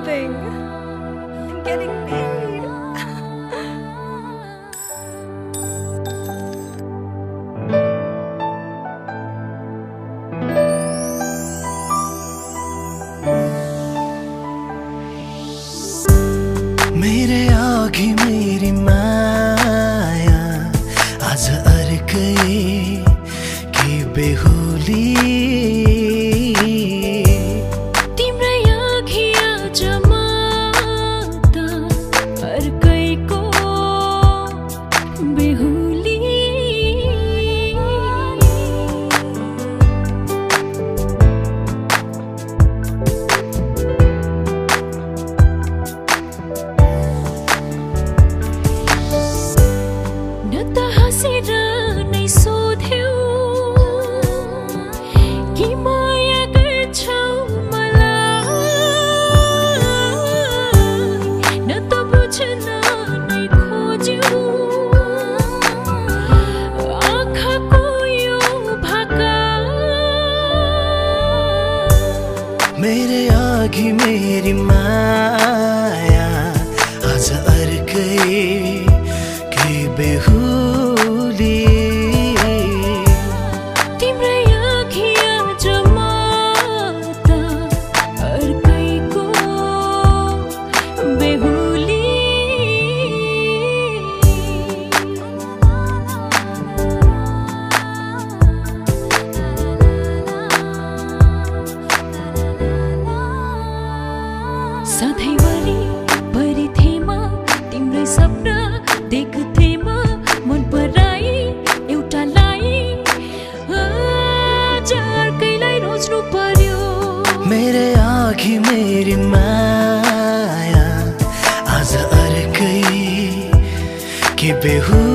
something. Getting paid. मेरे आगे मेरी माया आज अर्कै कि बेहुली तिम्रै आँखी आज माता अर्कैको बेहुली हाँसेर नै सोध्यौ कि माया गर्छौ मलाई न त बुझ्न नै खोज्यौ आँखाको यो भाका मेरे आगे मेरी माया आज अर्कै कि बेहुली तिम्रै आँखी आज माता अर्कैको बेहुली सधैँभरि परिथेमा तिम्रै सपना देख्थेमा मन पराई एउटालाई आज अर्कैलाई रोज्नु पर्यो मेरे आँखी मेरी माया आज अर्कै कि बेहुली